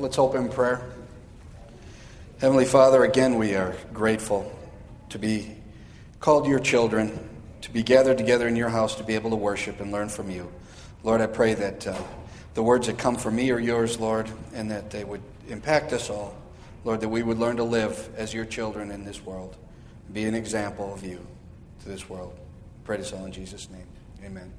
Let's open in prayer. Heavenly Father, again we are grateful to be called your children, to be gathered together in your house to be able to worship and learn from you. Lord, I pray that the words that come from me are yours, Lord, and that they would impact us all. Lord, that we would learn to live as your children in this world, be an example of you to this world. I pray this all in Jesus' name. Amen.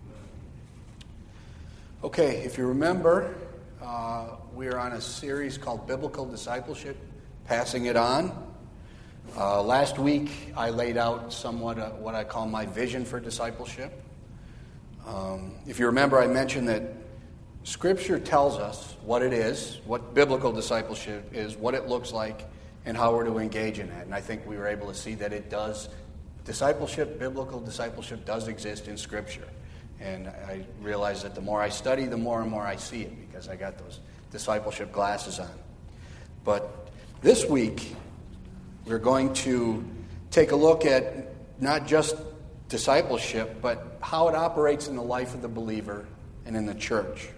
Okay, if you remember, we are on a series called Biblical Discipleship, Passing It On. Last week, I laid out somewhat what I call my vision for discipleship. If you remember, I mentioned that Scripture tells us what it is, what biblical discipleship is, what it looks like, and how we're to engage in it. And I think we were able to see that it does. Biblical discipleship does exist in Scripture. And I realize that the more I study, the more and more I see it, because I got those discipleship glasses on. But this week, we're going to take a look at not just discipleship, but how it operates in the life of the believer and in the church.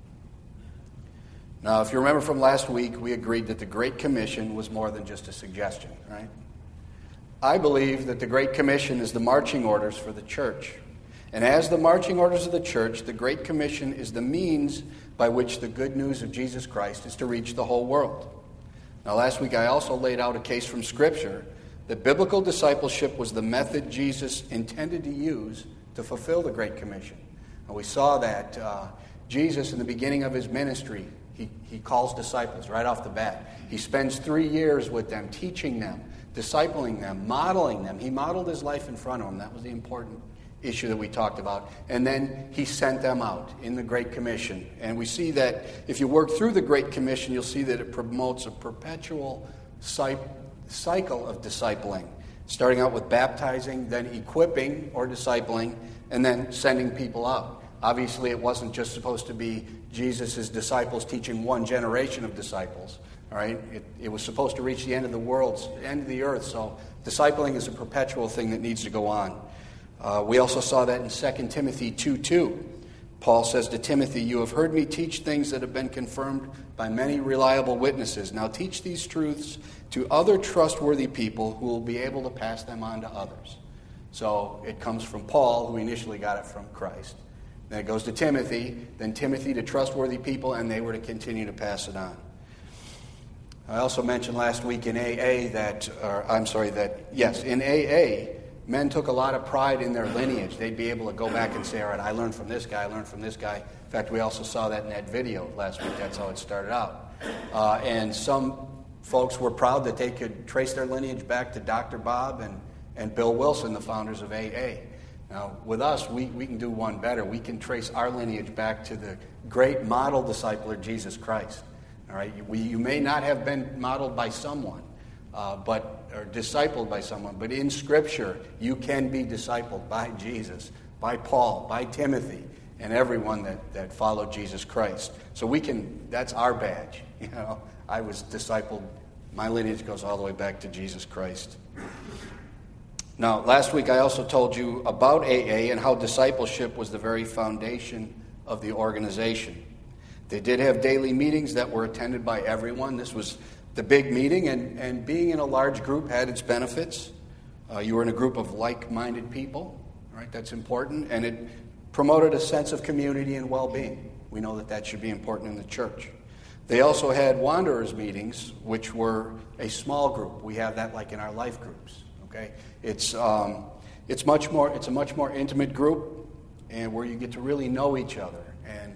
Now, if you remember from last week, we agreed that the Great Commission was more than just a suggestion, right? I believe that the Great Commission is the marching orders for the church. And as the marching orders of the church, the Great Commission is the means by which the good news of Jesus Christ is to reach the whole world. Now, last week I also laid out a case from Scripture that biblical discipleship was the method Jesus intended to use to fulfill the Great Commission. And we saw that Jesus, in the beginning of his ministry, he calls disciples right off the bat. He spends 3 years with them, teaching them, discipling them, modeling them. He modeled his life in front of them. That was the important issue that we talked about. And then he sent them out in the Great Commission. And we see that if you work through the Great Commission, you'll see that it promotes a perpetual cycle of discipling, starting out with baptizing, then equipping or discipling, and then sending people out. Obviously, it wasn't just supposed to be Jesus' disciples teaching one generation of disciples. All right, it was supposed to reach the end of the world, the end of the earth. So discipling is a perpetual thing that needs to go on. We also saw that in 2 Timothy 2:2. Paul says to Timothy, "You have heard me teach things that have been confirmed by many reliable witnesses. Now teach these truths to other trustworthy people who will be able to pass them on to others." So it comes from Paul, who initially got it from Christ. Then it goes to Timothy, then Timothy to trustworthy people, and they were to continue to pass it on. I also mentioned last week in AA in AA, men took a lot of pride in their lineage. They'd be able to go back and say, all right, I learned from this guy, I learned from this guy. In fact, we also saw that in that video last week. That's how it started out. And some folks were proud that they could trace their lineage back to Dr. Bob and Bill Wilson, the founders of AA. Now, with us, we can do one better. We can trace our lineage back to the great model discipler, Jesus Christ. All right, you may not have been modeled by someone, or discipled by someone, but in Scripture, you can be discipled by Jesus, by Paul, by Timothy, and everyone that followed Jesus Christ. So that's our badge. You know, I was discipled. My lineage goes all the way back to Jesus Christ. Now, last week I also told you about AA and how discipleship was the very foundation of the organization. They did have daily meetings that were attended by everyone. This was the big meeting, and being in a large group had its benefits. You were in a group of like-minded people, right? That's important, and it promoted a sense of community and well-being. We know that should be important in the church. They also had wanderers meetings, which were a small group. We have that like in our life groups. Okay, it's a much more intimate group, and where you get to really know each other, and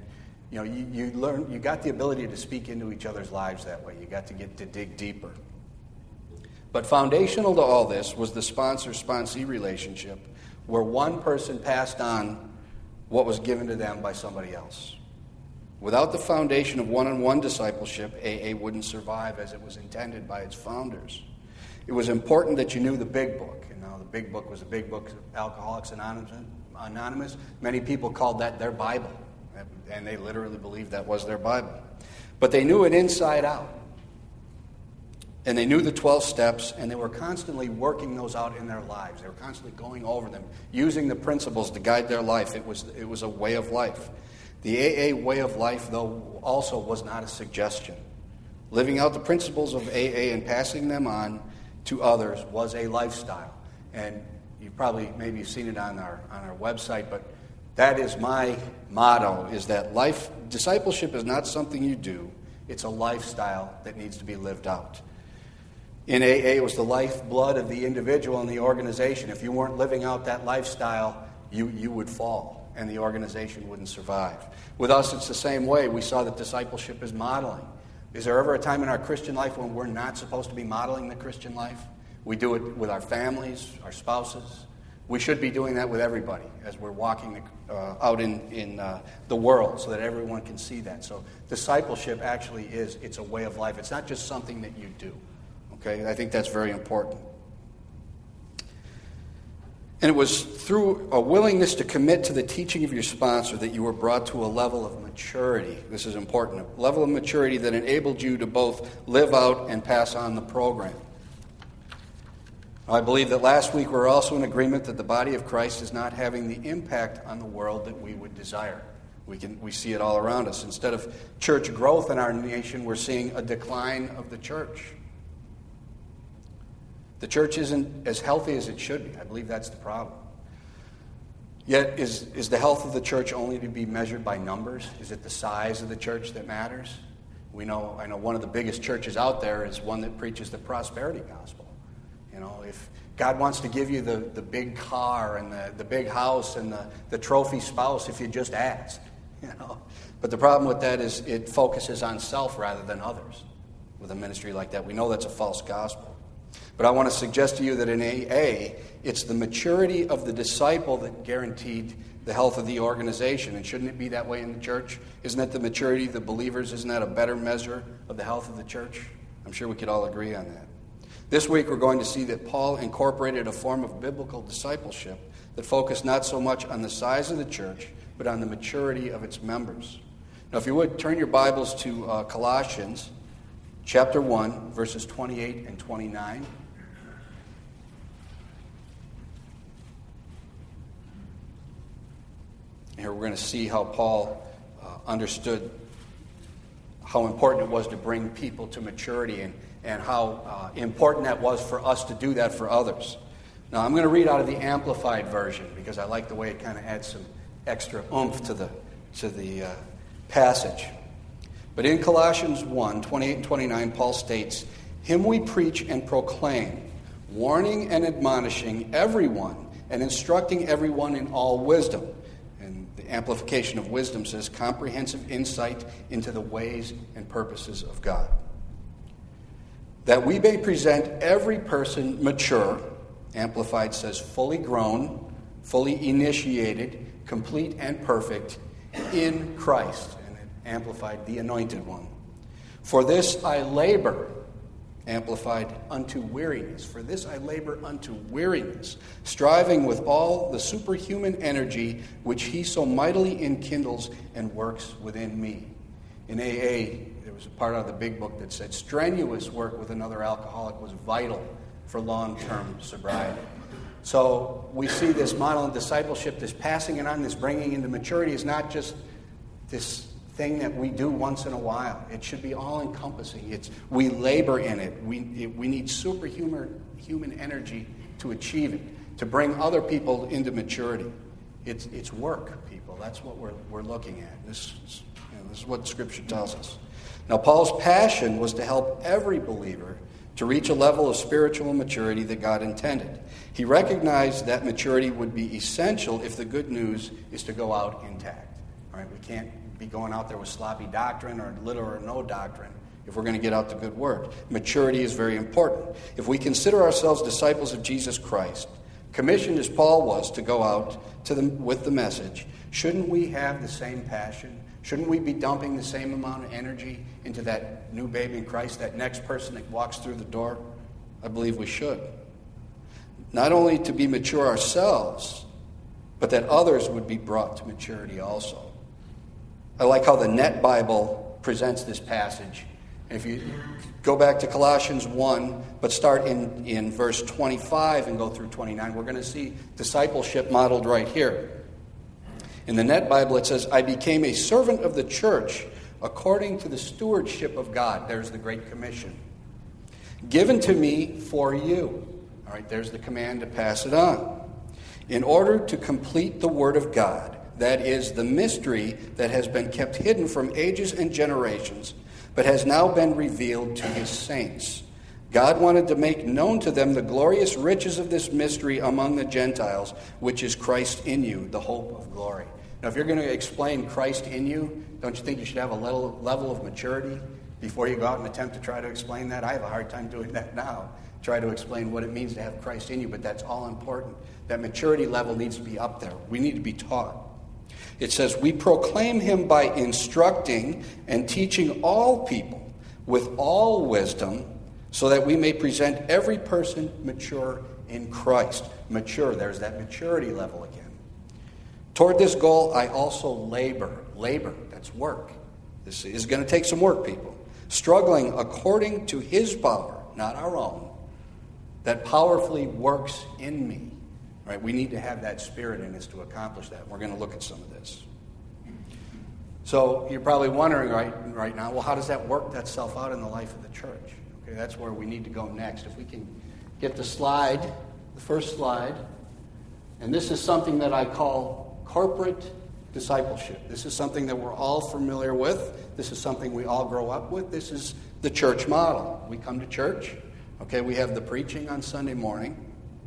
you got the ability to speak into each other's lives that way. You got to get to dig deeper. But foundational to all this was the sponsor-sponsee relationship, where one person passed on what was given to them by somebody else. Without the foundation of one-on-one discipleship, AA wouldn't survive as it was intended by its founders. It was important that you knew the big book. The big book was the big book of Alcoholics Anonymous. Many people called that their Bible, and they literally believed that was their Bible. But they knew it inside out. And they knew the 12 steps, and they were constantly working those out in their lives. They were constantly going over them, using the principles to guide their life. It was a way of life. The AA way of life, though, also was not a suggestion. Living out the principles of AA and passing them on to others was a lifestyle. And you've probably maybe seen it on our website, but that is my motto, is that discipleship is not something you do, it's a lifestyle that needs to be lived out. In AA, it was the lifeblood of the individual and the organization. If you weren't living out that lifestyle, you would fall, and the organization wouldn't survive. With us, it's the same way. We saw that discipleship is modeling. Is there ever a time in our Christian life when we're not supposed to be modeling the Christian life? We do it with our families, our spouses. We should be doing that with everybody as we're walking out in the world so that everyone can see that. So discipleship actually it's a way of life. It's not just something that you do. Okay, I think that's very important. And it was through a willingness to commit to the teaching of your sponsor that you were brought to a level of maturity. This is important. A level of maturity that enabled you to both live out and pass on the program. I believe that last week we were also in agreement that the body of Christ is not having the impact on the world that we would desire. We see it all around us. Instead of church growth in our nation, we're seeing a decline of the church. The church isn't as healthy as it should be. I believe that's the problem. Yet, is the health of the church only to be measured by numbers? Is it the size of the church that matters? I know one of the biggest churches out there is one that preaches the prosperity gospel. You know, if God wants to give you the big car and the big house and the trophy spouse, if you just ask, you know. But the problem with that is it focuses on self rather than others. With a ministry like that, we know that's a false gospel. But I want to suggest to you that in AA, it's the maturity of the disciple that guaranteed the health of the organization. And shouldn't it be that way in the church? Isn't that the maturity of the believers? Isn't that a better measure of the health of the church? I'm sure we could all agree on that. This week we're going to see that Paul incorporated a form of biblical discipleship that focused not so much on the size of the church, but on the maturity of its members. Now, if you would, turn your Bibles to Colossians chapter 1, verses 28 and 29. Here we're going to see how Paul understood how important it was to bring people to maturity and how important that was for us to do that for others. Now, I'm going to read out of the Amplified Version because I like the way it kind of adds some extra oomph to the passage. But in Colossians 1, 28 and 29, Paul states, "Him we preach and proclaim, warning and admonishing everyone and instructing everyone in all wisdom." And the amplification of wisdom says, comprehensive insight into the ways and purposes of God. "That we may present every person mature," Amplified says, fully grown, fully initiated, complete and perfect in Christ. And it Amplified, the Anointed One. "For this I labor," Amplified, "unto weariness. For this I labor unto weariness, striving with all the superhuman energy which he so mightily enkindles and works within me." In AA, there was a part of the big book that said strenuous work with another alcoholic was vital for long-term sobriety. So we see this model of discipleship, this passing it on, this bringing into maturity is not just this thing that we do once in a while. It should be all-encompassing. We labor in it. We need superhuman energy to achieve it, to bring other people into maturity. It's work, people. That's what we're looking at. This is what Scripture tells us. Now, Paul's passion was to help every believer to reach a level of spiritual maturity that God intended. He recognized that maturity would be essential if the good news is to go out intact. All right, we can't be going out there with sloppy doctrine or little or no doctrine if we're going to get out the good word. Maturity is very important. If we consider ourselves disciples of Jesus Christ, commissioned as Paul was to go out with the message, shouldn't we have the same passion? Shouldn't we be dumping the same amount of energy into that new baby in Christ, that next person that walks through the door? I believe we should. Not only to be mature ourselves, but that others would be brought to maturity also. I like how the Net Bible presents this passage. If you go back to Colossians 1, but start in verse 25 and go through 29, we're going to see discipleship modeled right here. In the Net Bible, it says, "I became a servant of the church according to the stewardship of God. There's the Great Commission. Given to me for you. All right, there's the command to pass it on. In order to complete the word of God, that is, the mystery that has been kept hidden from ages and generations, but has now been revealed to his saints. God wanted to make known to them the glorious riches of this mystery among the Gentiles, which is Christ in you, the hope of glory. Now, if you're going to explain Christ in you, don't you think you should have a level of maturity before you go out and attempt to try to explain that? I have a hard time doing that now, try to explain what it means to have Christ in you, but that's all important. That maturity level needs to be up there. We need to be taught. It says, we proclaim him by instructing and teaching all people with all wisdom, so that we may present every person mature in Christ. Mature, there's that maturity level again. Toward this goal, I also labor. Labor, that's work. This is going to take some work, people. Struggling according to his power, not our own, that powerfully works in me. Right? We need to have that spirit in us to accomplish that. We're going to look at some of this. So you're probably wondering right now, well, how does that work itself out in the life of the church? Okay, that's where we need to go next. If we can get the slide, the first slide. And this is something that I call corporate discipleship. This is something that we're all familiar with. This is something we all grow up with. This is the church model. We come to church. Okay, we have the preaching on Sunday morning.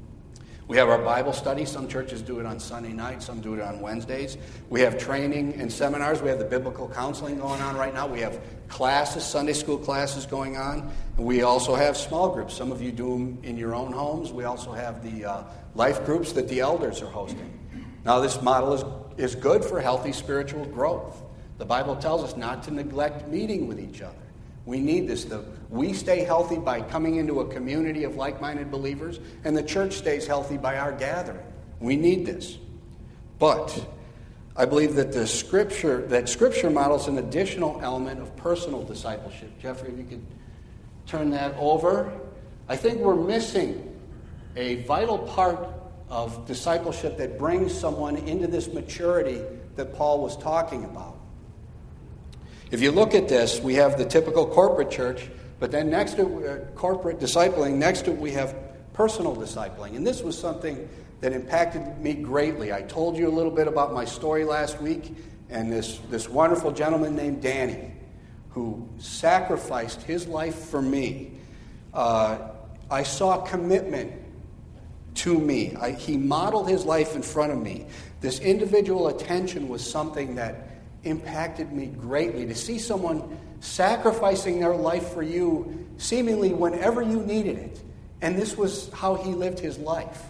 We have our Bible study. Some churches do it on Sunday night. Some do it on Wednesdays. We have training and seminars. We have the biblical counseling going on right now. We have classes, Sunday school classes going on. And we also have small groups. Some of you do them in your own homes. We also have the life groups that the elders are hosting. Now, this model is good for healthy spiritual growth. The Bible tells us not to neglect meeting with each other. We need this. We stay healthy by coming into a community of like-minded believers, and the church stays healthy by our gathering. We need this. But I believe that Scripture models an additional element of personal discipleship. Jeffrey, if you could turn that over. I think we're missing a vital part of discipleship that brings someone into this maturity that Paul was talking about. If you look at this, we have the typical corporate church, but then next to corporate discipling, next to it we have personal discipling. And this was something that impacted me greatly. I told you a little bit about my story last week, and this wonderful gentleman named Danny, who sacrificed his life for me. I saw commitment to me. He modeled his life in front of me. This individual attention was something that impacted me greatly. To see someone sacrificing their life for you seemingly whenever you needed it. And this was how he lived his life.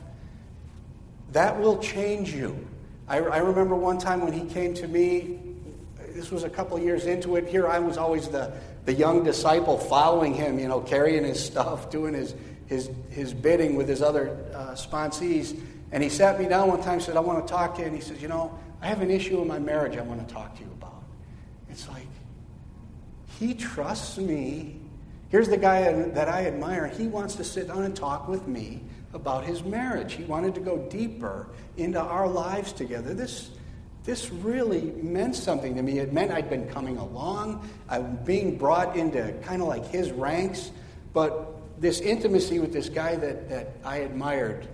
That will change you. I remember one time when he came to me, this was a couple of years into it. Here I was always the young disciple following him, carrying his stuff, doing his bidding with his other sponsees. And he sat me down one time and said, I want to talk to you. And he says, I have an issue in my marriage I want to talk to you about. It's like, he trusts me. Here's the guy that I admire. He wants to sit down and talk with me about his marriage. He wanted to go deeper into our lives together. This really meant something to me. It meant I'd been coming along. I'm being brought into kind of like his ranks. But this intimacy with this guy that I admired,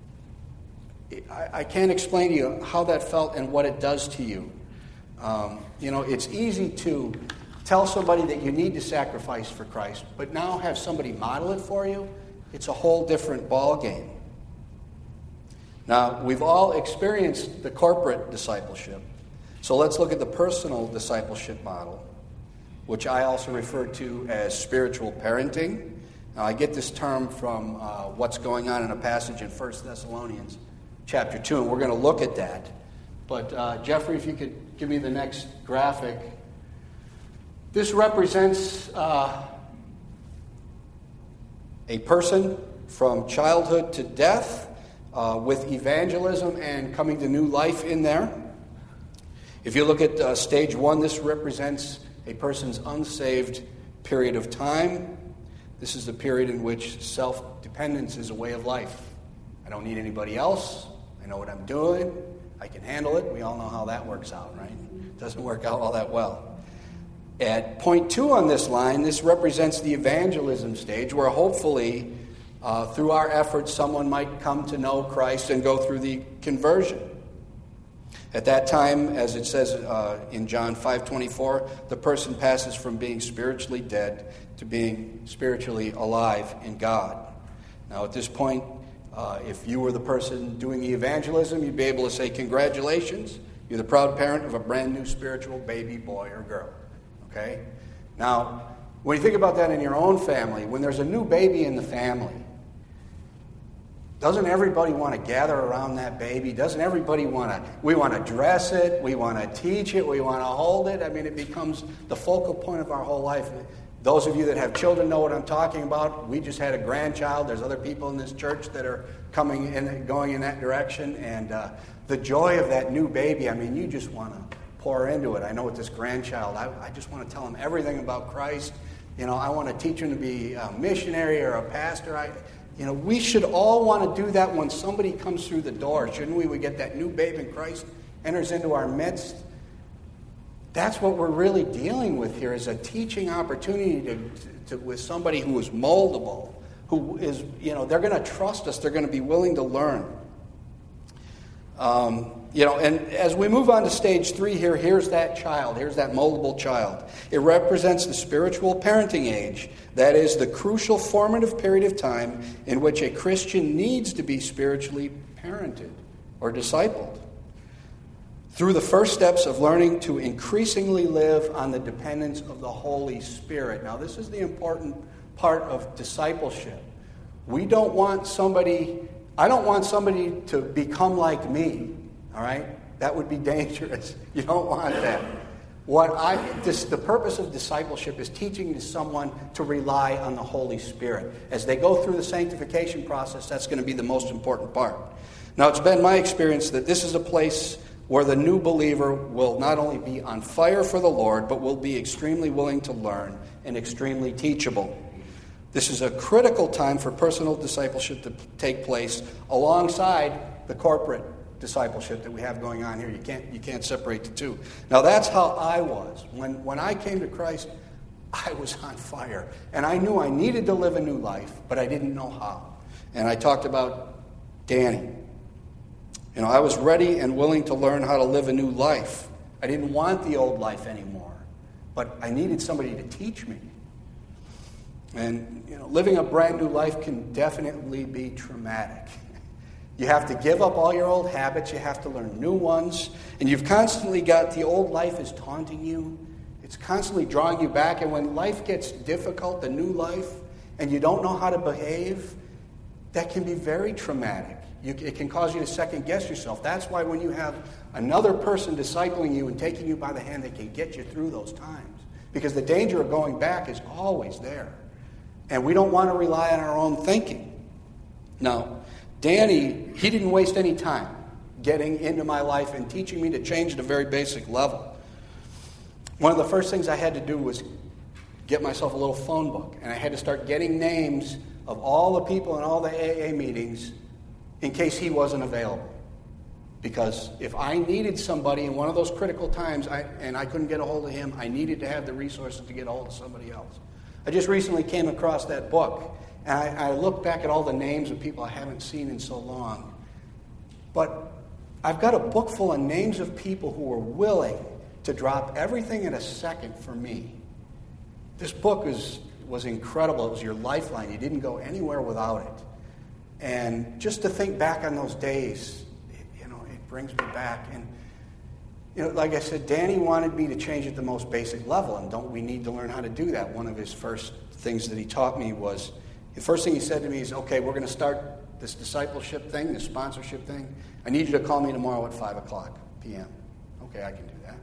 I can't explain to you how that felt and what it does to you. It's easy to tell somebody that you need to sacrifice for Christ, but now have somebody model it for you, it's a whole different ballgame. Now, we've all experienced the corporate discipleship, so let's look at the personal discipleship model, which I also refer to as spiritual parenting. Now, I get this term from what's going on in a passage in 1 Thessalonians chapter 2, and we're going to look at that. But Jeffrey, if you could give me the next graphic. This represents a person from childhood to death with evangelism and coming to new life in there. If you look at stage 1, this represents a person's unsaved period of time. This is the period in which self-dependence is a way of life. I don't need anybody else. I know what I'm doing. I can handle it. We all know how that works out, right? It doesn't work out all that well. At point 2 on this line, this represents the evangelism stage, where hopefully, through our efforts, someone might come to know Christ and go through the conversion. At that time, as it says in John 5:24, the person passes from being spiritually dead to being spiritually alive in God. Now, at this point, if you were the person doing the evangelism, you'd be able to say, congratulations, you're the proud parent of a brand new spiritual baby boy or girl. Okay? Now, when you think about that in your own family, when there's a new baby in the family, doesn't everybody want to gather around that baby? Doesn't everybody we want to dress it, we want to teach it, we want to hold it? I mean, it becomes the focal point of our whole life. Those of you that have children know what I'm talking about. We just had a grandchild. There's other people in this church that are coming in, going in that direction. And the joy of that new baby, I mean, you just want to pour into it. I know with this grandchild, I just want to tell him everything about Christ. You know, I want to teach him to be a missionary or a pastor. We should all want to do that when somebody comes through the door, shouldn't we? We get that new babe in Christ, enters into our midst. That's what we're really dealing with here, is a teaching opportunity to with somebody who is moldable, who is, they're going to trust us, they're going to be willing to learn. And as we move on to stage 3 here, here's that child, here's that moldable child. It represents the spiritual parenting age. That is the crucial formative period of time in which a Christian needs to be spiritually parented or discipled through the first steps of learning to increasingly live on the dependence of the Holy Spirit. Now, this is the important part of discipleship. I don't want somebody to become like me, all right? That would be dangerous. You don't want that. The purpose of discipleship is teaching someone to rely on the Holy Spirit. As they go through the sanctification process, that's going to be the most important part. Now, it's been my experience that this is a place where the new believer will not only be on fire for the Lord, but will be extremely willing to learn and extremely teachable. This is a critical time for personal discipleship to take place alongside the corporate discipleship that we have going on here. You can't separate the two. Now, that's how I was. When I came to Christ, I was on fire. And I knew I needed to live a new life, but I didn't know how. And I talked about Danny. I was ready and willing to learn how to live a new life. I didn't want the old life anymore, but I needed somebody to teach me. And, living a brand new life can definitely be traumatic. You have to give up all your old habits. You have to learn new ones. And you've constantly got the old life is taunting you. It's constantly drawing you back. And when life gets difficult, the new life, and you don't know how to behave, that can be very traumatic. It can cause you to second guess yourself. That's why when you have another person discipling you and taking you by the hand, they can get you through those times. Because the danger of going back is always there. And we don't want to rely on our own thinking. Now, Danny, he didn't waste any time getting into my life and teaching me to change at a very basic level. One of the first things I had to do was get myself a little phone book. And I had to start getting names of all the people in all the AA meetings in case he wasn't available. Because if I needed somebody in one of those critical times and I couldn't get a hold of him, I needed to have the resources to get a hold of somebody else. I just recently came across that book, and I looked back at all the names of people I haven't seen in so long. But I've got a book full of names of people who were willing to drop everything in a second for me. This book was incredible. It was your lifeline. You didn't go anywhere without it. And just to think back on those days, it brings me back. And, like I said, Danny wanted me to change at the most basic level, and don't we need to learn how to do that? One of his first things that he taught me was, the first thing he said to me is, okay, we're going to start this discipleship thing, this sponsorship thing. I need you to call me tomorrow at 5 o'clock p.m. Okay, I can do that.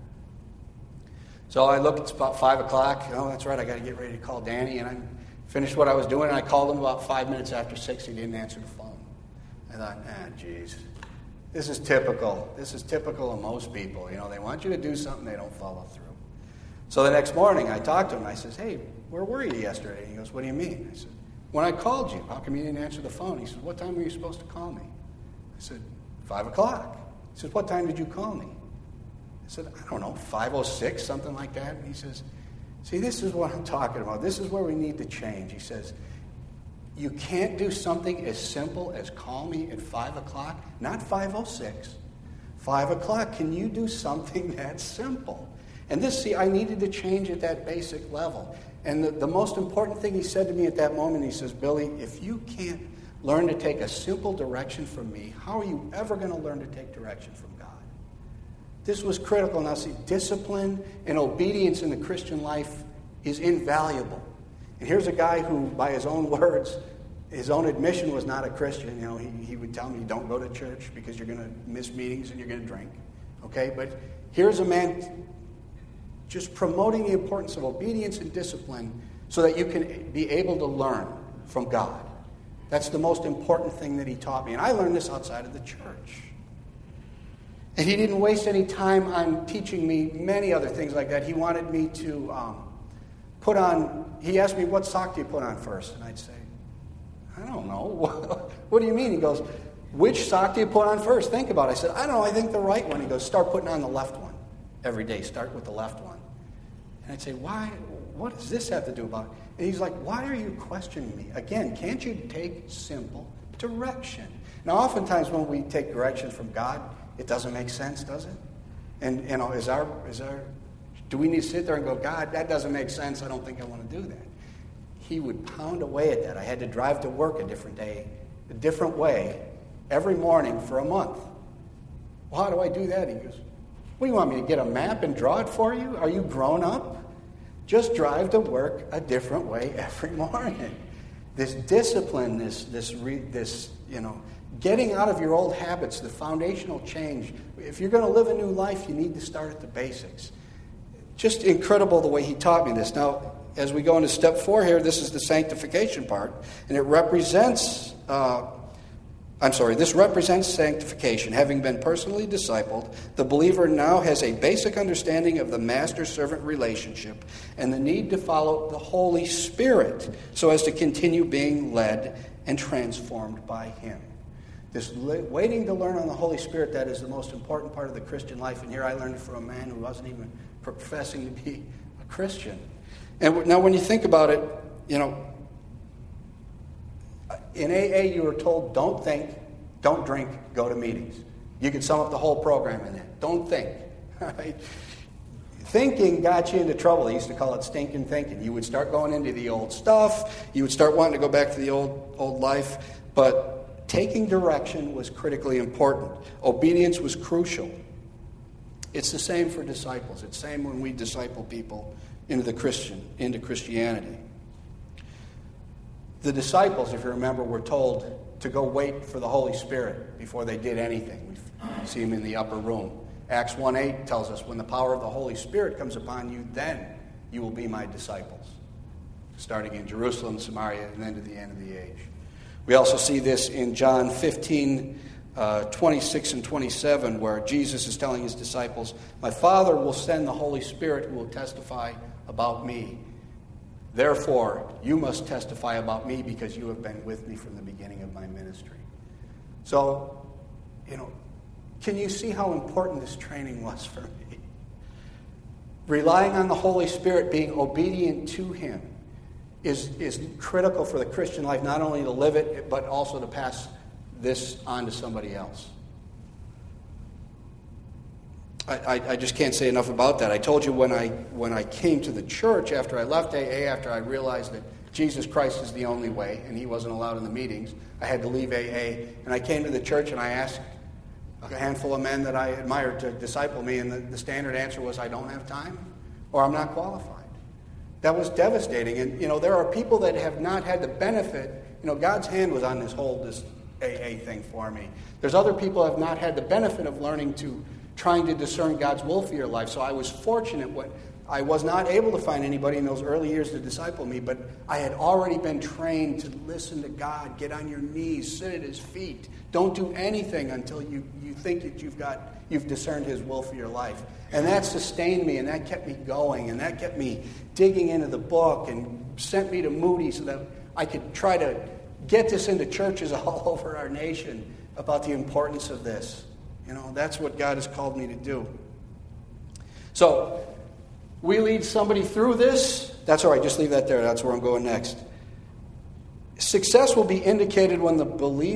So I look, it's about 5 o'clock. Oh, that's right, I got to get ready to call Danny, and I finished what I was doing, and I called him about 5 minutes after 6. He didn't answer the phone. I thought, geez, this is typical. This is typical of most people. They want you to do something, they don't follow through. So the next morning, I talked to him. I says, hey, where were you yesterday? He goes, what do you mean? I said, when I called you, how come you didn't answer the phone? He said, what time were you supposed to call me? I said, 5 o'clock. He says, what time did you call me? I said, I don't know, 5:06, something like that. And he says, See, this is what I'm talking about. This is where we need to change. He says, you can't do something as simple as call me at 5 o'clock, not 5:06. 5 o'clock, can you do something that simple? And this, see, I needed to change at that basic level. And the most important thing he said to me at that moment, he says, Billy, if you can't learn to take a simple direction from me, how are you ever going to learn to take direction from God? This was critical. Now, see, discipline and obedience in the Christian life is invaluable. And here's a guy who, by his own words, his own admission was not a Christian. You know, he would tell me, don't go to church because you're going to miss meetings and you're going to drink. Okay? But here's a man just promoting the importance of obedience and discipline so that you can be able to learn from God. That's the most important thing that he taught me. And I learned this outside of the church. And he didn't waste any time on teaching me many other things like that. He wanted me to he asked me, what sock do you put on first? And I'd say, I don't know. What do you mean? He goes, which sock do you put on first? Think about it. I said, I don't know. I think the right one. He goes, start putting on the left one every day. Start with the left one. And I'd say, why? What does this have to do about it? And he's like, why are you questioning me? Again, can't you take simple direction? Now, oftentimes when we take direction from God, it doesn't make sense, does it? And, you know, do we need to sit there and go, God, that doesn't make sense. I don't think I want to do that. He would pound away at that. I had to drive to work a different day, a different way, every morning for a month. Well, how do I do that? He goes, what do you want me to get a map and draw it for you? Are you grown up? Just drive to work a different way every morning. This discipline, this getting out of your old habits, the foundational change. If you're going to live a new life, you need to start at the basics. Just incredible the way he taught me this. Now, as we go into step 4 here, this is the sanctification part, and it represents, this represents sanctification. Having been personally discipled, the believer now has a basic understanding of the master-servant relationship and the need to follow the Holy Spirit so as to continue being led and transformed by Him. This waiting to learn on the Holy Spirit, that is the most important part of the Christian life. And here I learned it from a man who wasn't even professing to be a Christian. And now when you think about it, you know, in AA you were told, don't think, don't drink, go to meetings. You could sum up the whole program in that. Don't think. Right? Thinking got you into trouble. They used to call it stinking thinking. You would start going into the old stuff. You would start wanting to go back to the old life. But taking direction was critically important. Obedience was crucial. It's the same for disciples. It's the same when we disciple people into Christianity. The disciples, if you remember, were told to go wait for the Holy Spirit before they did anything. We see them in the upper room. Acts 1:8 tells us, when the power of the Holy Spirit comes upon you, then you will be my disciples. Starting in Jerusalem, Samaria, and then to the end of the age. We also see this in John 15, 26 and 27, where Jesus is telling his disciples, my Father will send the Holy Spirit who will testify about me. Therefore, you must testify about me because you have been with me from the beginning of my ministry. So, you know, can you see how important this training was for me? Relying on the Holy Spirit, being obedient to Him, is critical for the Christian life, not only to live it, but also to pass this on to somebody else. I just can't say enough about that. I told you when I came to the church after I left AA, after I realized that Jesus Christ is the only way, and He wasn't allowed in the meetings, I had to leave AA, and I came to the church and I asked a handful of men that I admired to disciple me, and the standard answer was, I don't have time, or I'm not qualified. That was devastating. And, you know, there are people that have not had the benefit. You know, God's hand was on this AA thing for me. There's other people who have not had the benefit of trying to discern God's will for your life. So I was fortunate when I was not able to find anybody in those early years to disciple me, but I had already been trained to listen to God, get on your knees, sit at His feet. Don't do anything until you think that you've discerned His will for your life. And that sustained me, and that kept me going, and that kept me digging into the book and sent me to Moody so that I could try to get this into churches all over our nation about the importance of this. You know, that's what God has called me to do. So, we lead somebody through this, that's all right, just leave that there. That's where I'm going next. Success will be indicated when the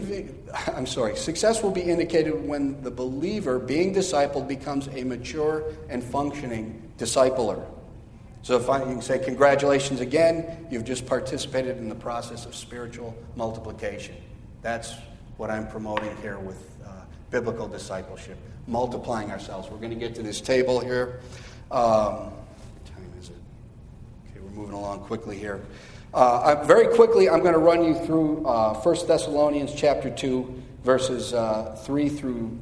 believer being discipled becomes a mature and functioning discipler. So you can say, congratulations again, you've just participated in the process of spiritual multiplication. That's what I'm promoting here with biblical discipleship, multiplying ourselves. We're going to get to this table here. What time is it? Okay, we're moving along quickly here. Very quickly, I'm going to run you through 1 Thessalonians chapter 2, verses 3 through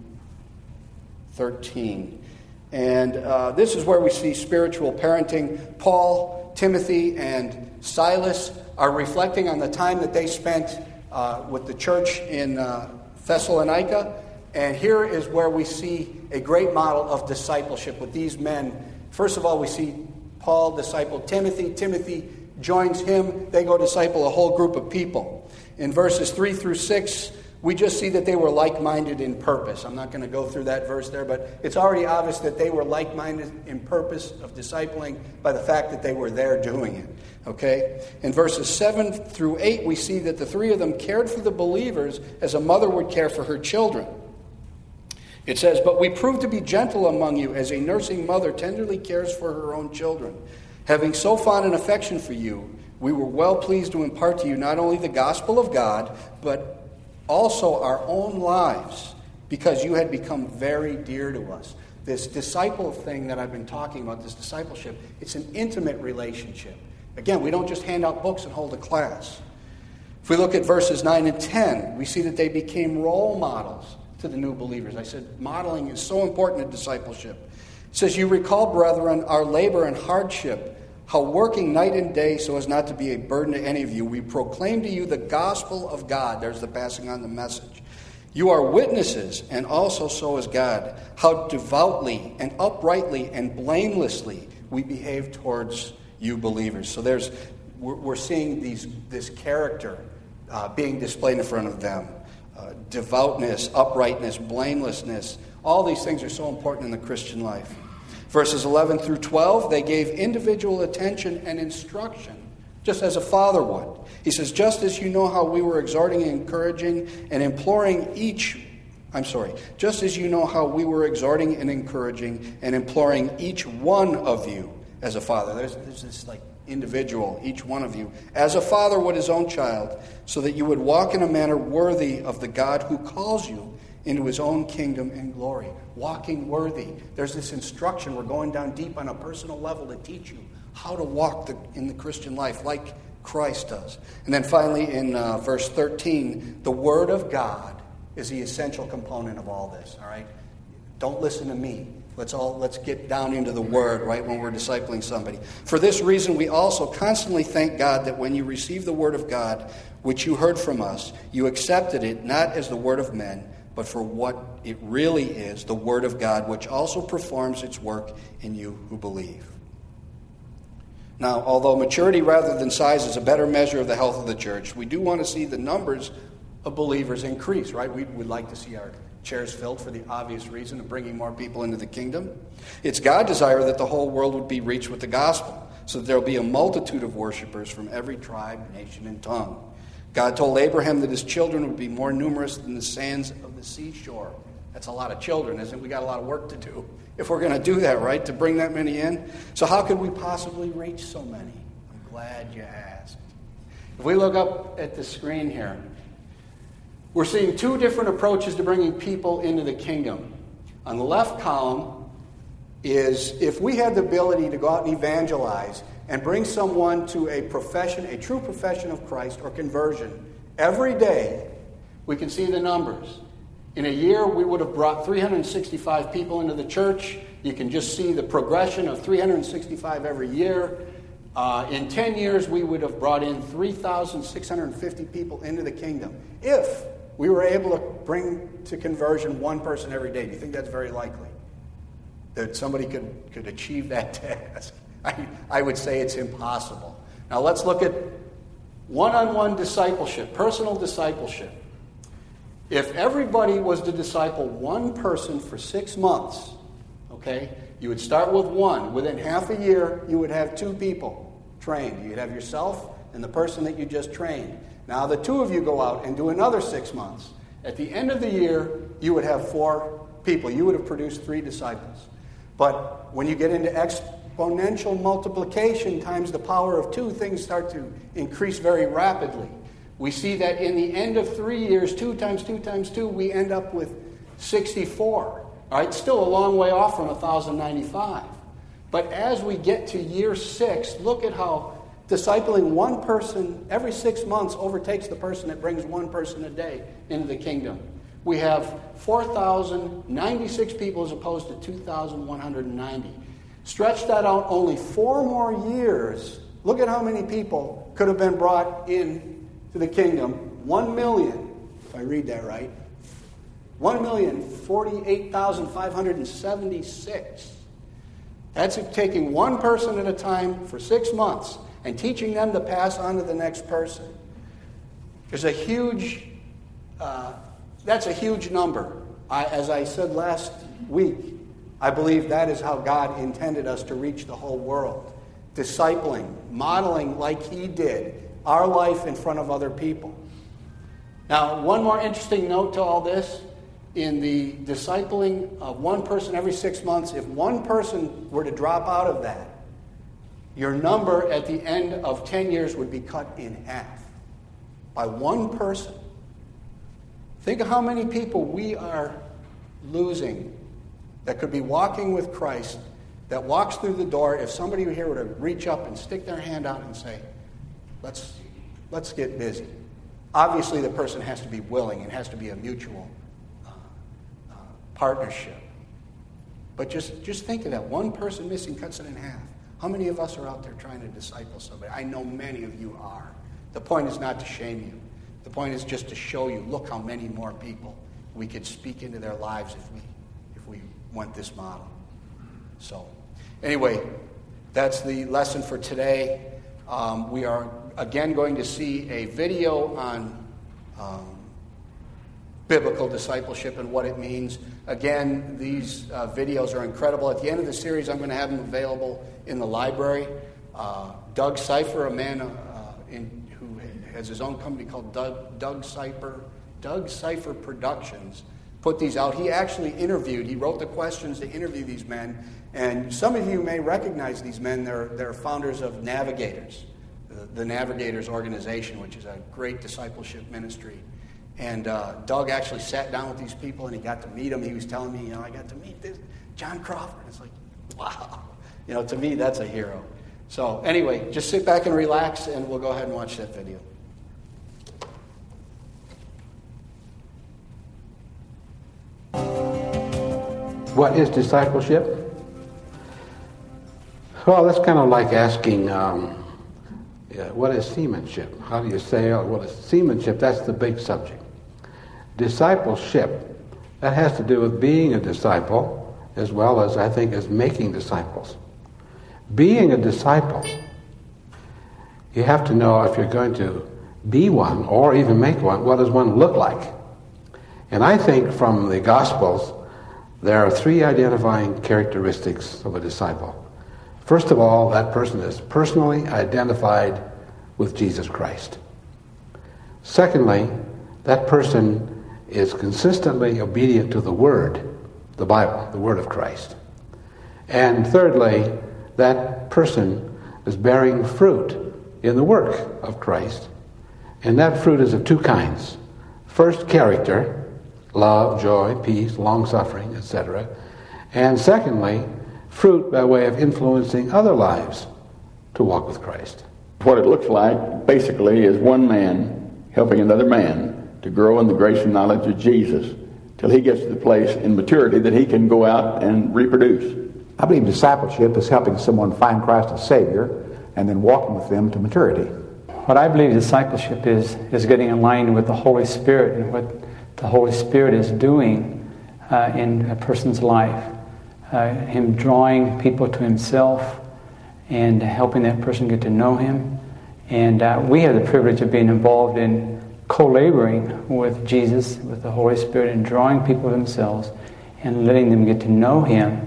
13. And this is where we see spiritual parenting. Paul, Timothy, and Silas are reflecting on the time that they spent with the church in Thessalonica. And here is where we see a great model of discipleship with these men. First of all, we see Paul disciple Timothy. Timothy joins him. They go disciple a whole group of people. In verses 3 through 6, we just see that they were like-minded in purpose. I'm not going to go through that verse there, but it's already obvious that they were like-minded in purpose of discipling by the fact that they were there doing it. Okay? In verses 7 through 8, we see that the three of them cared for the believers as a mother would care for her children. It says, "But we proved to be gentle among you as a nursing mother tenderly cares for her own children. Having so fond an affection for you, we were well pleased to impart to you not only the gospel of God, but also our own lives, because you had become very dear to us." This disciple thing that I've been talking about, this discipleship, it's an intimate relationship. Again, we don't just hand out books and hold a class. If we look at verses 9 and 10, we see that they became role models to the new believers. I said modeling is so important in discipleship. It says, "You recall, brethren, our labor and hardship, how working night and day so as not to be a burden to any of you, we proclaim to you the gospel of God." There's the passing on the message. "You are witnesses, and also so is God, how devoutly and uprightly and blamelessly we behave towards you believers." So we're seeing this character being displayed in front of them. Devoutness, uprightness, blamelessness. All these things are so important in the Christian life. Verses 11 through 12, they gave individual attention and instruction, just as a father would. He says, just as you know how we were exhorting and encouraging and imploring each one of you as a father. There's this like individual, each one of you, as a father would his own child, so that you would walk in a manner worthy of the God who calls you into his own kingdom and glory. Walking worthy. There's this instruction. We're going down deep on a personal level to teach you how to walk in the Christian life like Christ does. And then finally in verse 13, the Word of God is the essential component of all this. All right? Don't listen to me. Let's get down into the Word, right, when we're discipling somebody. For this reason, we also constantly thank God that when you received the Word of God, which you heard from us, you accepted it not as the word of men, but for what it really is, the Word of God, which also performs its work in you who believe. Now, although maturity rather than size is a better measure of the health of the church, we do want to see the numbers of believers increase, right? We'd like to see our chairs filled for the obvious reason of bringing more people into the kingdom. It's God's desire that the whole world would be reached with the gospel, so that there will be a multitude of worshipers from every tribe, nation, and tongue. God told Abraham that his children would be more numerous than the sands of the seashore. That's a lot of children, isn't it? We got a lot of work to do if we're going to do that, right? To bring that many in. So how could we possibly reach so many? I'm glad you asked. If we look up at the screen here, we're seeing two different approaches to bringing people into the kingdom. On the left column is if we had the ability to go out and evangelize and bring someone to a profession, a true profession of Christ or conversion, every day, we can see the numbers. In a year, we would have brought 365 people into the church. You can just see the progression of 365 every year. In 10 years, we would have brought in 3,650 people into the kingdom. If we were able to bring to conversion one person every day, do you think that's very likely? That somebody could achieve that task? I would say it's impossible. Now let's look at one-on-one discipleship, personal discipleship. If everybody was to disciple one person for 6 months, okay? You would start with one. Within half a year, you would have 2 people trained. You'd have yourself and the person that you just trained. Now the 2 of you go out and do another 6 months. At the end of the year, you would have 4 people. You would have produced 3 disciples. But when you get into exponential multiplication times the power of 2, things start to increase very rapidly. We see that in the end of 3 years, 2 times 2 times 2, we end up with 64. All right, still a long way off from 1,095. But as we get to year 6, look at how discipling one person every 6 months overtakes the person that brings one person a day into the kingdom. We have 4,096 people as opposed to 2,190. Stretch that out only 4 more years. Look at how many people could have been brought in to the kingdom. 1 million, if I read that right. 1,048,576. That's taking one person at a time for 6 months and teaching them to pass on to the next person. There's a huge, that's a huge number. As I said last week, I believe that is how God intended us to reach the whole world. Discipling, modeling like He did, our life in front of other people. Now, one more interesting note to all this. In the discipling of one person every 6 months, if one person were to drop out of that, your number at the end of 10 years would be cut in half by one person. Think of how many people we are losing that could be walking with Christ, that walks through the door. If somebody here were to reach up and stick their hand out and say, let's get busy. Obviously, the person has to be willing. It has to be a mutual partnership. But just think of that. One person missing cuts it in half. How many of us are out there trying to disciple somebody? I know many of you are. The point is not to shame you. The point is just to show you, look how many more people we could speak into their lives if we went this model. So, anyway, that's the lesson for today. We are again going to see a video on biblical discipleship and what it means. Again, these videos are incredible. At the end of the series, I'm going to have them available in the library. Doug Cipher, a man who has his own company called Doug Cipher Productions, put these out. He actually he wrote the questions to interview these men. And some of you may recognize these men. They're founders of Navigators, the Navigators organization, which is a great discipleship ministry. And Doug actually sat down with these people and he got to meet them. He was telling me, I got to meet this John Crawford. It's like, wow. To me, that's a hero. So anyway, just sit back and relax and we'll go ahead and watch that video. What is discipleship? Well, that's kind of like asking, what is seamanship? How do you say, what is seamanship? That's the big subject. Discipleship, that has to do with being a disciple as well as, I think, as making disciples. Being a disciple, you have to know if you're going to be one or even make one, what does one look like? And I think from the Gospels, there are 3 identifying characteristics of a disciple. First of all, that person is personally identified with Jesus Christ. Secondly, that person is consistently obedient to the Word, the Bible, the Word of Christ. And thirdly, that person is bearing fruit in the work of Christ. And that fruit is of 2 kinds. First, character, love, joy, peace, long-suffering, etc. And secondly, fruit by way of influencing other lives to walk with Christ. What it looks like, basically, is one man helping another man to grow in the grace and knowledge of Jesus till he gets to the place in maturity that he can go out and reproduce. I believe discipleship is helping someone find Christ as Savior and then walking with them to maturity. What I believe discipleship is getting in line with the Holy Spirit and what the Holy Spirit is doing in a person's life. Him drawing people to Himself and helping that person get to know Him. And we have the privilege of being involved in co-laboring with Jesus, with the Holy Spirit, and drawing people to themselves and letting them get to know Him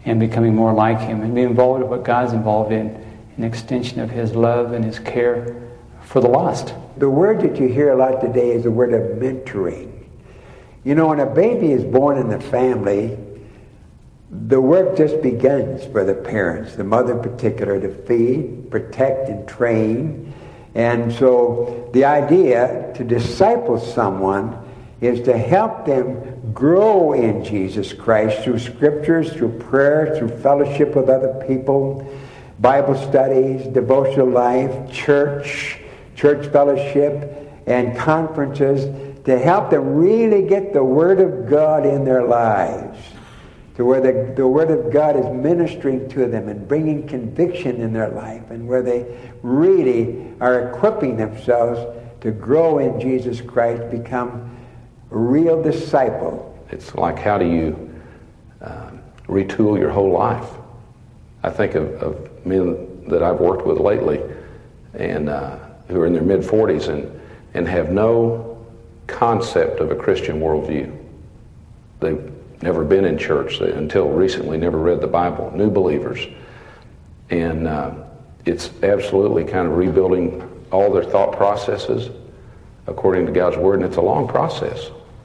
and becoming more like Him and being involved in what God's involved in, an extension of His love and His care for the lost. The word that you hear a lot today is the word of mentoring. You know, when a baby is born in the family, the work just begins for the parents, the mother in particular, to feed, protect, and train. And so the idea to disciple someone is to help them grow in Jesus Christ through scriptures, through prayer, through fellowship with other people, Bible studies, devotional life, church fellowship, and conferences, to help them really get the Word of God in their lives, to where the Word of God is ministering to them and bringing conviction in their life, and where they really are equipping themselves to grow in Jesus Christ, become a real disciple. It's like, how do you retool your whole life? I think of men that I've worked with lately, and who are in their mid-40s and have no concept of a Christian worldview. They've never been in church. They, until recently, never read the Bible. New believers. And it's absolutely kind of rebuilding all their thought processes according to God's Word, and it's a long process.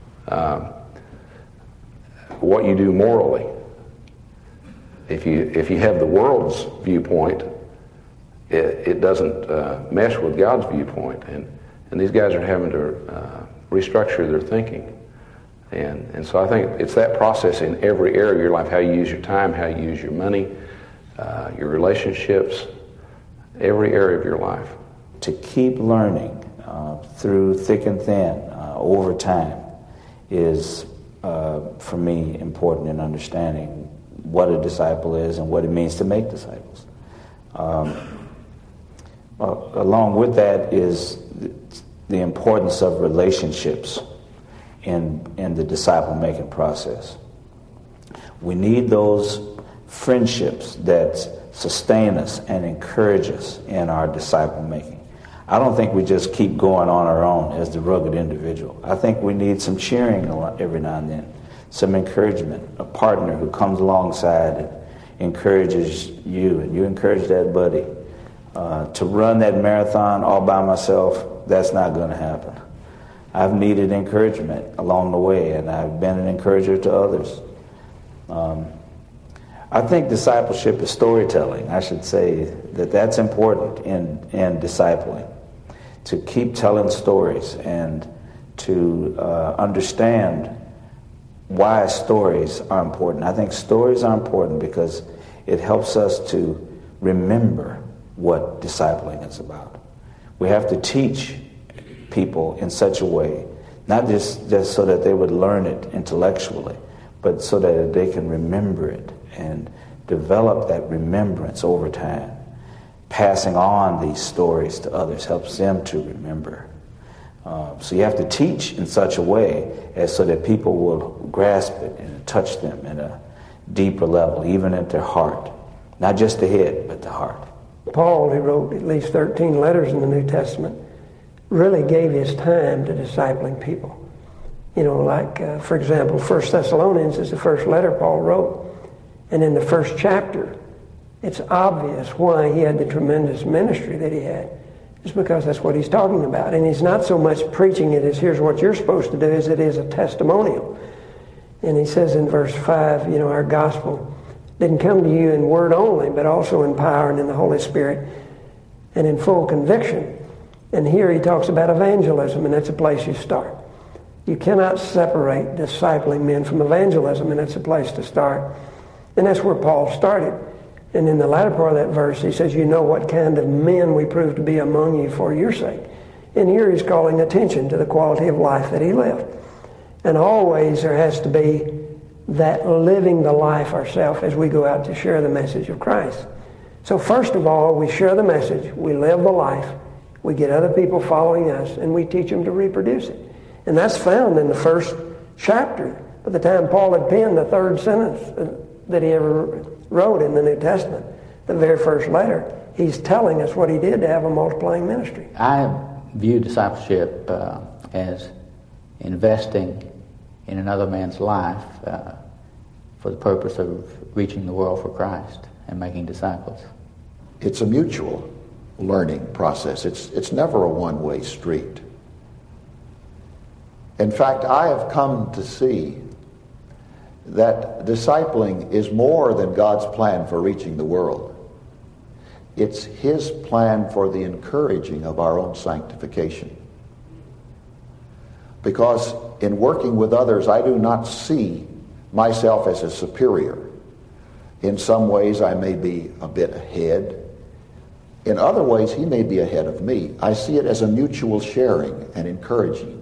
What you do morally. If you have the world's viewpoint, it doesn't mesh with God's viewpoint. And these guys are having to restructure their thinking. And so I think it's that process in every area of your life, how you use your time, how you use your money, your relationships, every area of your life. To keep learning through thick and thin over time is, for me, important in understanding what a disciple is and what it means to make disciples. Along with that is the importance of relationships in the disciple-making process. We need those friendships that sustain us and encourage us in our disciple-making. I don't think we just keep going on our own as the rugged individual. I think we need some cheering every now and then, some encouragement, a partner who comes alongside and encourages you, and you encourage that buddy. To run that marathon all by myself, that's not going to happen. I've needed encouragement along the way, and I've been an encourager to others. I think discipleship is storytelling. I should say that's important in discipling, to keep telling stories and to understand why stories are important. I think stories are important because it helps us to remember what discipling is about. We have to teach people in such a way, not just so that they would learn it intellectually, but so that they can remember it and develop that remembrance over time. Passing on these stories to others helps them to remember. So you have to teach in such a way as so that people will grasp it and touch them in a deeper level, even at their heart. Not just the head, but the heart. Paul, who wrote at least 13 letters in the New Testament, really gave his time to discipling people. You know, like, for example, 1 Thessalonians is the first letter Paul wrote. And in the first chapter, it's obvious why he had the tremendous ministry that he had. It's because that's what he's talking about. And he's not so much preaching it as here's what you're supposed to do, as it is a testimonial. And he says in verse 5, you know, our gospel didn't come to you in word only, but also in power and in the Holy Spirit and in full conviction. And here he talks about evangelism, and that's a place you start. You cannot separate discipling men from evangelism, and that's a place to start. And that's where Paul started. And in the latter part of that verse, he says, you know what kind of men we prove to be among you for your sake. And here he's calling attention to the quality of life that he lived. And always there has to be that living the life ourselves as we go out to share the message of Christ. So first of all, we share the message, we live the life, we get other people following us, and we teach them to reproduce it. And that's found in the first chapter. By the time Paul had penned the third sentence that he ever wrote in the New Testament, the very first letter, he's telling us what he did to have a multiplying ministry. I view discipleship as investing in another man's life for the purpose of reaching the world for Christ and making disciples. It's a mutual learning process. It's never a one-way street. In fact, I have come to see that discipling is more than God's plan for reaching the world. It's His plan for the encouraging of our own sanctification. Because in working with others, I do not see myself as a superior. In some ways, I may be a bit ahead. In other ways, he may be ahead of me. I see it as a mutual sharing and encouraging.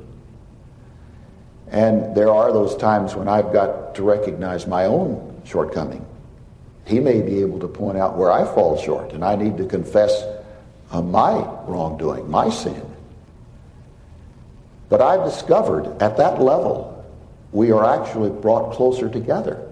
And there are those times when I've got to recognize my own shortcoming. He may be able to point out where I fall short, and I need to confess my wrongdoing, my sin. But I've discovered at that level, we are actually brought closer together.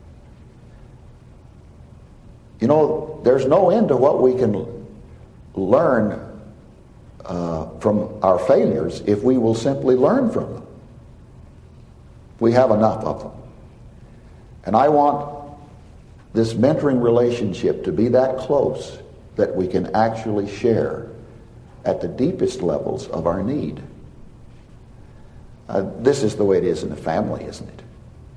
You know, there's no end to what we can learn from our failures if we will simply learn from them. We have enough of them. And I want this mentoring relationship to be that close that we can actually share at the deepest levels of our need. This is the way it is in a family, isn't it?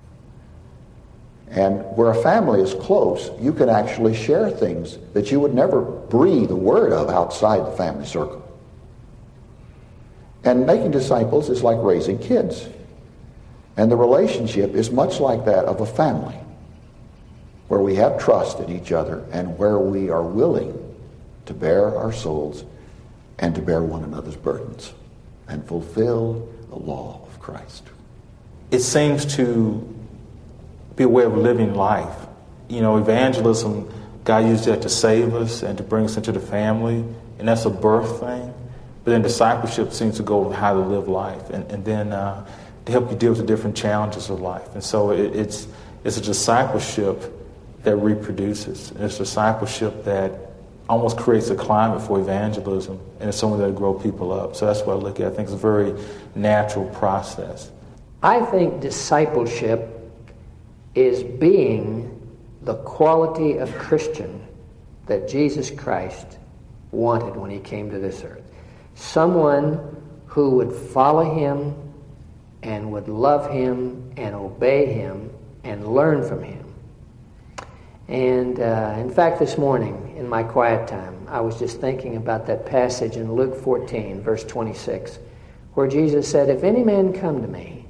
And where a family is close, you can actually share things that you would never breathe a word of outside the family circle. And making disciples is like raising kids. And the relationship is much like that of a family, where we have trust in each other and where we are willing to bare our souls and to bear one another's burdens and fulfill the law of Christ. It seems to be a way of living life. You know, evangelism, God used that to save us and to bring us into the family, and that's a birth thing. But then discipleship seems to go with how to live life, and then to help you deal with the different challenges of life. And so it's a discipleship that reproduces. It's discipleship that almost creates a climate for evangelism, and it's something that grow people up. So that's what I look at. I think it's a very natural process. I think discipleship is being the quality of Christian that Jesus Christ wanted when he came to this earth. Someone who would follow him and would love him and obey him and learn from him. And in fact, this morning in my quiet time, I was just thinking about that passage in Luke 14, verse 26, where Jesus said, "If any man come to me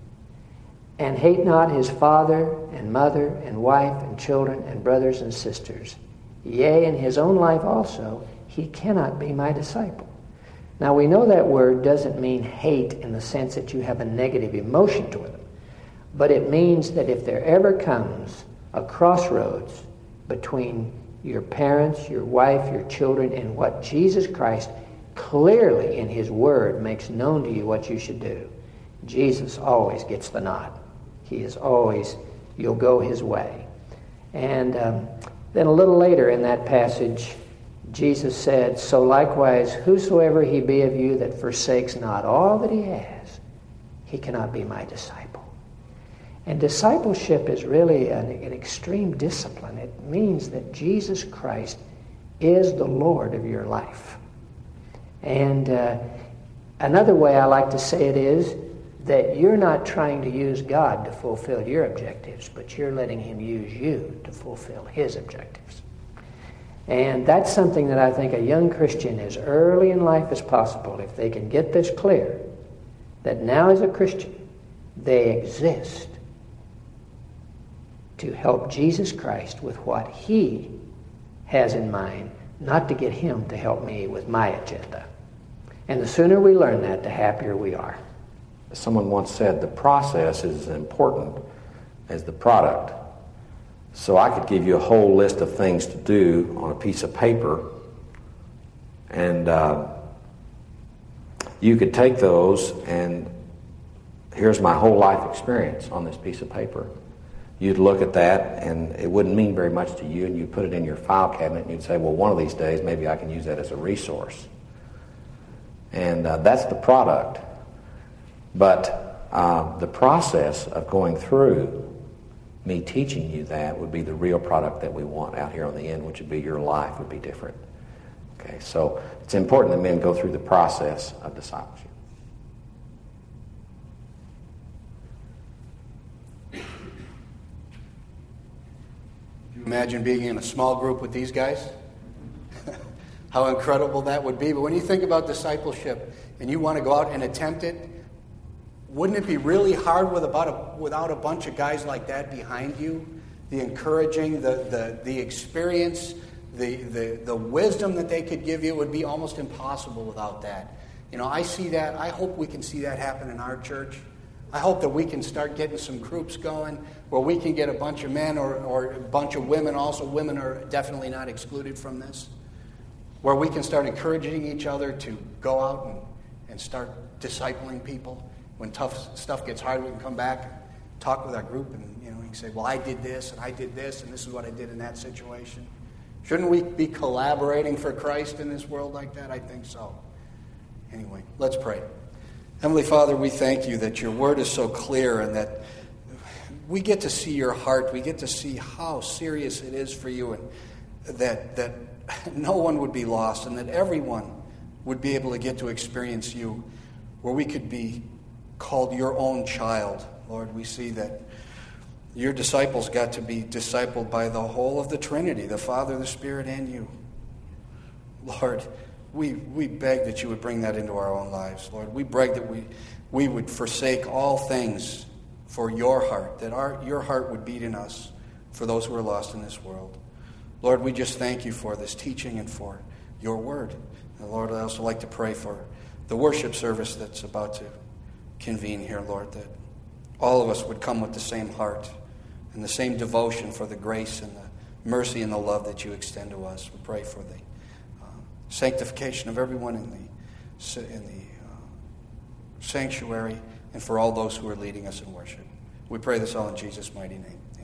and hate not his father and mother and wife and children and brothers and sisters, yea, and his own life also, he cannot be my disciple." Now we know that word doesn't mean hate in the sense that you have a negative emotion toward them, but it means that if there ever comes a crossroads between your parents, your wife, your children, and what Jesus Christ clearly in his word makes known to you what you should do, Jesus always gets the nod. He is always, you'll go his way. And then a little later in that passage, Jesus said, "So likewise, whosoever he be of you that forsakes not all that he has, he cannot be my disciple." And discipleship is really an extreme discipline. It means that Jesus Christ is the Lord of your life. And another way I like to say it is that you're not trying to use God to fulfill your objectives, but you're letting him use you to fulfill his objectives. And that's something that I think a young Christian as early in life as possible, if they can get this clear, that now as a Christian, they exist to help Jesus Christ with what he has in mind, not to get him to help me with my agenda. And the sooner we learn that, the happier we are. Someone once said the process is as important as the product. So I could give you a whole list of things to do on a piece of paper, and you could take those, and here's my whole life experience on this piece of paper. You'd look at that, and it wouldn't mean very much to you, and you'd put it in your file cabinet, and you'd say, well, one of these days, maybe I can use that as a resource. And that's the product. But the process of going through me teaching you that would be the real product that we want out here on the end, which would be your life would be different. Okay, so it's important that men go through the process of discipleship. Imagine being in a small group with these guys. How incredible that would be. But when you think about discipleship and you want to go out and attempt it, wouldn't it be really hard without a bunch of guys like that behind you? The encouraging, the experience, the wisdom that they could give you would be almost impossible without that. You know, I see that. I hope we can see that happen in our church. I hope that we can start getting some groups going where we can get a bunch of men or a bunch of women. Also, women are definitely not excluded from this. Where we can start encouraging each other to go out and start discipling people. When tough stuff gets hard, we can come back and talk with our group and, you know, we can say, well, I did this and I did this and this is what I did in that situation. Shouldn't we be collaborating for Christ in this world like that? I think so. Anyway, let's pray. Heavenly Father, we thank you that your word is so clear and that we get to see your heart. We get to see how serious it is for you and that no one would be lost and that everyone would be able to get to experience you where we could be called your own child. Lord, we see that your disciples got to be discipled by the whole of the Trinity, the Father, the Spirit, and you. Lord, we beg that you would bring that into our own lives. Lord, we beg that we would forsake all things for your heart, that your heart would beat in us for those who are lost in this world. Lord, we just thank you for this teaching and for your word. And Lord, I also like to pray for the worship service that's about to convene here, Lord, that all of us would come with the same heart and the same devotion for the grace and the mercy and the love that you extend to us. We pray for the sanctification of everyone in the sanctuary and for all those who are leading us in worship. We pray this all in Jesus' mighty name.